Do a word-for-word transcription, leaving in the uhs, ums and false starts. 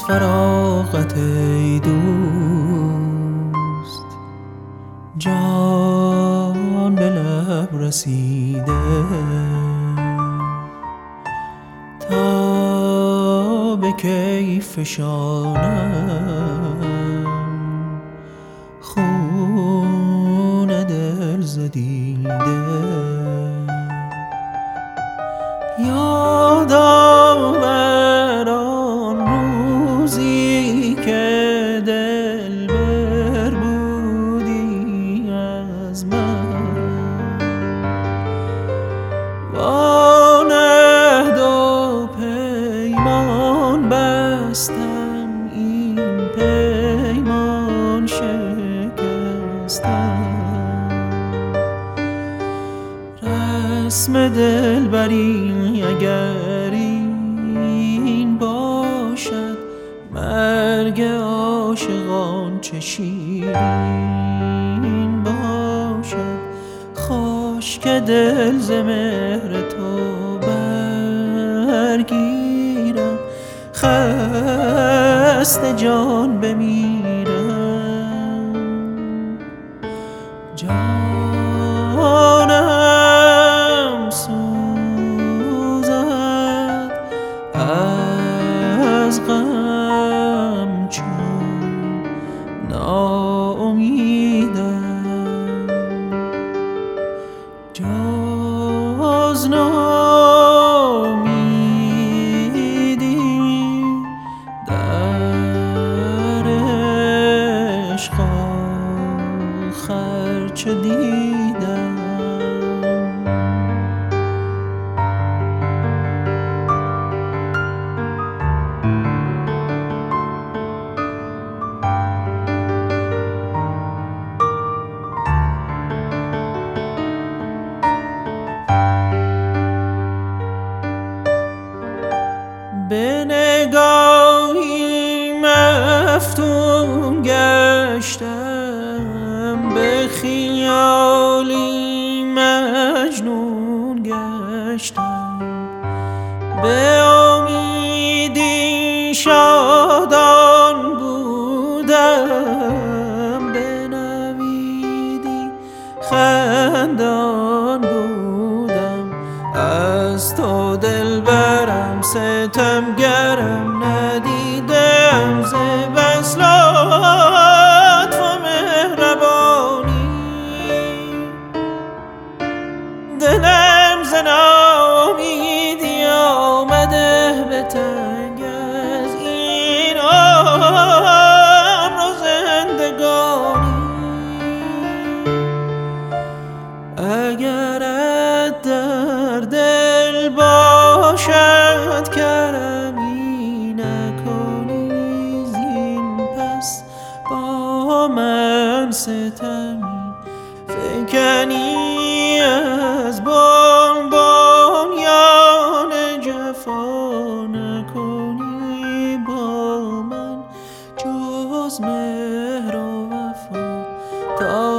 فراغت ای دوست، جان به لب رسیده تا به کیف فشانم خون دل ز دیده. یاد آور آن روزی که دلبر بودی از من، با عهد و پیمان بستم این پیمان شکستم. رسم دلبری اگر این باشد، مرگ عاشقان چه شیرین باشد. خوش که دل ز مهر تو برگیرم، خسته جان بمیرم. جانم سوزد از غم چون ناامیدم، جز ناامیدی در عشق آخر چه دیدم. به نگاهی مفتون گشتم، به خیالی مجنون گشتم. به امیدی شادان بودم، به نویدی خندان بودم. از تو دلبرم ستمگرم ندیدم، ز بس لطف و مهربانی دلم ز ناامیدی آمده به تنگ. از این عمر و زندگانی اگرت در دل باشد کرمی نکنی، زین پس با من ستمی فکنی. از بنیان جفا نکنی با من جز مهر و وفا. تا